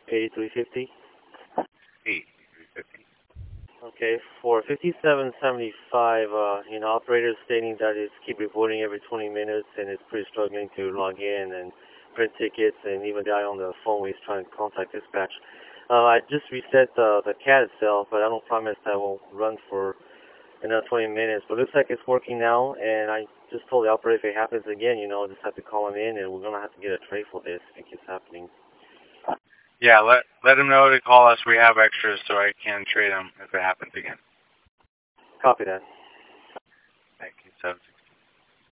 8350. 8350. Okay, for 5775, operator stating that it's keep reporting every 20 minutes and it's pretty struggling to log in and print tickets, and even the guy on the phone is trying to contact dispatch. I just reset the CAD itself, but I don't promise that will run for another 20 minutes. But it looks like it's working now, and I just told the operator if it happens again, just have to call him in, and we're going to have to get a tray for this if it keeps happening. Yeah, let him know to call us. We have extras, so I can trade them if it happens again. Copy that. Thank you, 7